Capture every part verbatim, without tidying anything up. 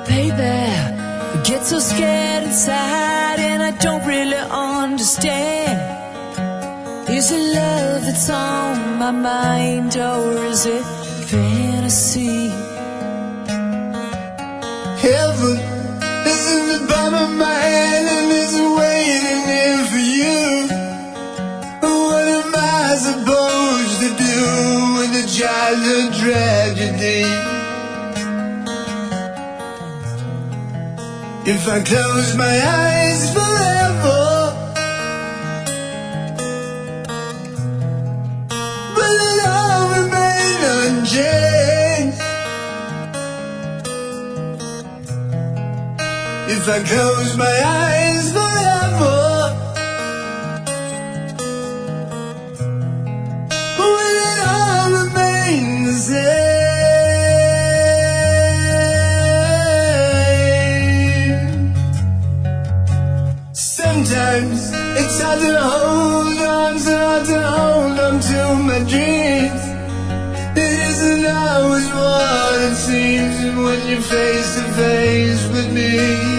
Baby, I get so scared inside and I don't really understand. Is it love that's on my mind or is it fantasy? Heaven is in the palm of my hand and is waiting here for you. What am I supposed to do with a childhood tragedy? If I close my eyes forever, will it all remain unchanged? If I close my eyes forever, will it all remain the same? Sometimes it's hard to hold on, so hard to hold on to my dreams. It isn't always what it seems when you're face to face with me.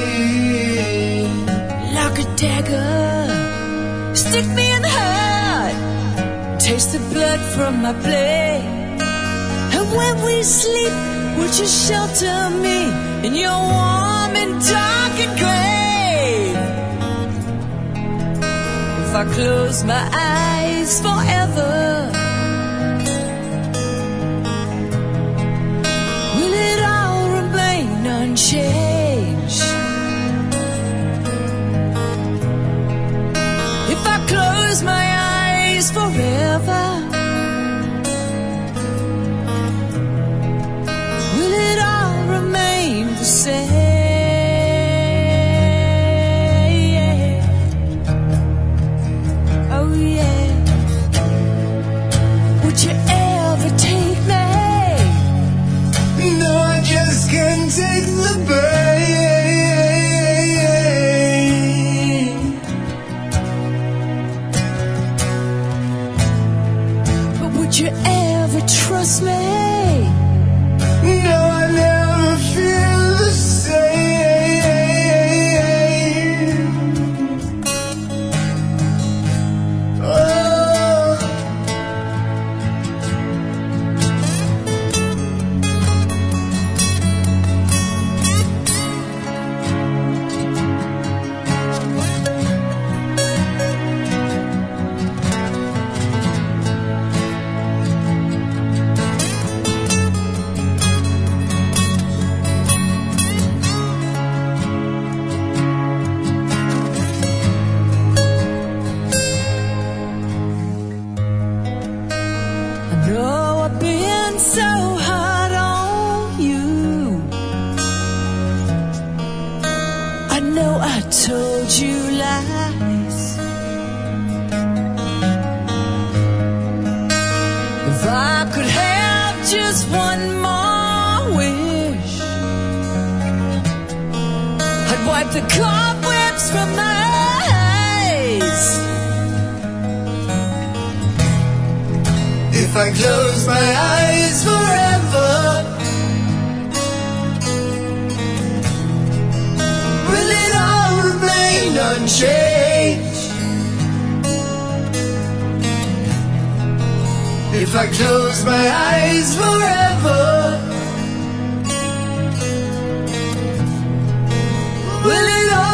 Like a dagger, stick me in the heart, taste the blood from my blade. And when we sleep, would you shelter me in your warm and dark and grave? If I close my eyes forever, will it all remain unchanged? If I close my eyes forever, will it all remain the same? Take the pain, but would you ever trust me? No, I never feel the same. Oh. Told you lies. If I could have just one more wish, I'd wipe the cobwebs from my eyes. If I close my eyes forever, will it all remain unchanged? If I close my eyes forever, will it all